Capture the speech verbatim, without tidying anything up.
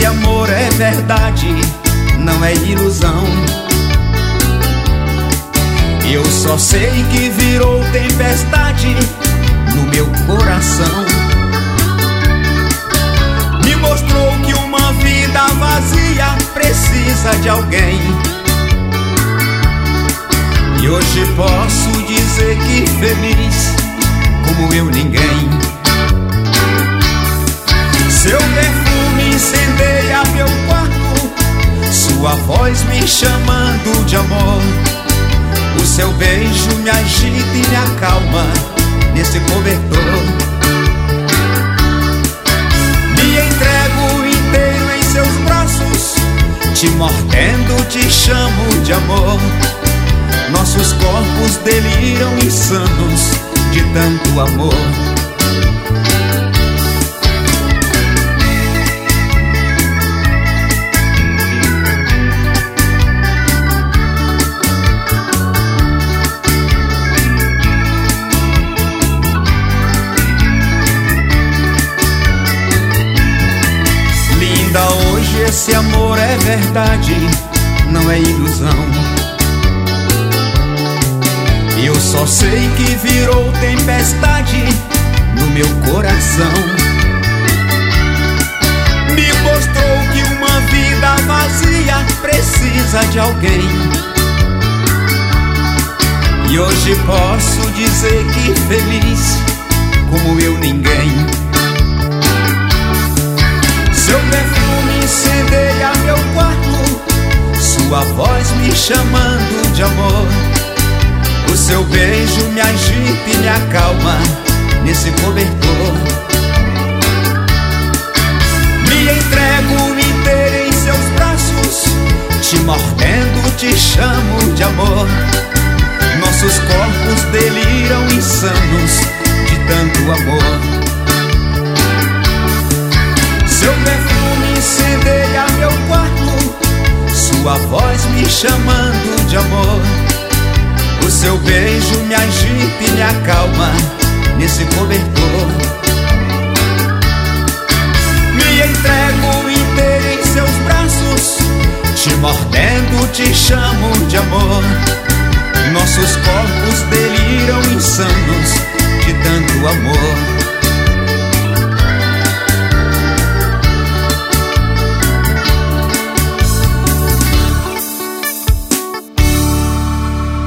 amor é verdade, não é ilusão. Eu só sei que virou tempestade no meu coração. Me mostrou que uma vida vazia precisa de alguém. E hoje posso dizer que feliz como eu ninguém. Seu perfume incendeia meu quarto, sua voz me chamando de amor. O seu beijo me agita e me acalma nesse cobertor. Me entrego inteiro em seus braços, te mordendo, te chamo de amor. Nossos corpos deliram insanos de tanto amor. Linda, hoje esse amor é verdade, não é ilusão. Eu só sei que virou tempestade no meu coração. Me mostrou que uma vida vazia precisa de alguém. E hoje posso dizer que feliz como eu ninguém. Seu perfume incendeia meu quarto, sua voz me chamando de amor. O seu beijo me agita e me acalma nesse cobertor. Me entrego inteira em seus braços, te mordendo, te chamo de amor. Nossos corpos deliram insanos de tanto amor. Seu perfume incendeia meu quarto, sua voz me chamando de amor. O seu beijo me agita e me acalma nesse cobertor. Me entrego inteira em seus braços, te mordendo, te chamo de amor. Nossos corpos deliram insanos de tanto amor.